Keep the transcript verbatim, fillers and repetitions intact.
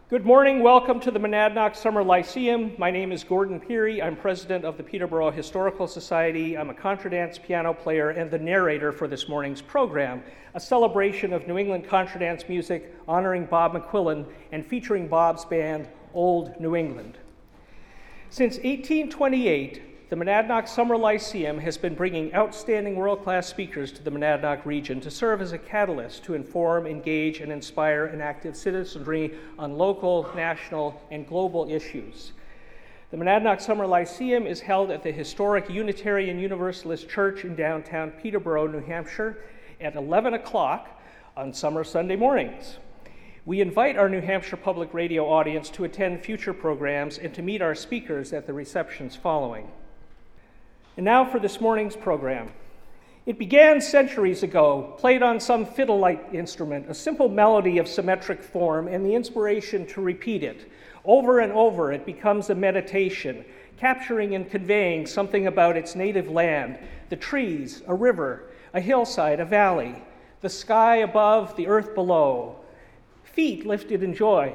Good morning, welcome to the Monadnock Summer Lyceum. My name is Gordon Peary. I'm president of the Peterborough Historical Society. I'm a contradance piano player and the narrator for this morning's program, a celebration of New England contradance music honoring Bob McQuillan and featuring Bob's band, Old New England. Since eighteen twenty-eight, the Monadnock Summer Lyceum has been bringing outstanding world-class speakers to the Monadnock region to serve as a catalyst to inform, engage, and inspire an active citizenry on local, national, and global issues. The Monadnock Summer Lyceum is held at the historic Unitarian Universalist Church in downtown Peterborough, New Hampshire at eleven o'clock on summer Sunday mornings. We invite our New Hampshire Public Radio audience to attend future programs and to meet our speakers at the receptions following. And now for this morning's program. It began centuries ago, played on some fiddle-like instrument, a simple melody of symmetric form, and the inspiration to repeat it. Over and over, it becomes a meditation, capturing and conveying something about its native land, the trees, a river, a hillside, a valley, the sky above, the earth below. Feet lifted in joy,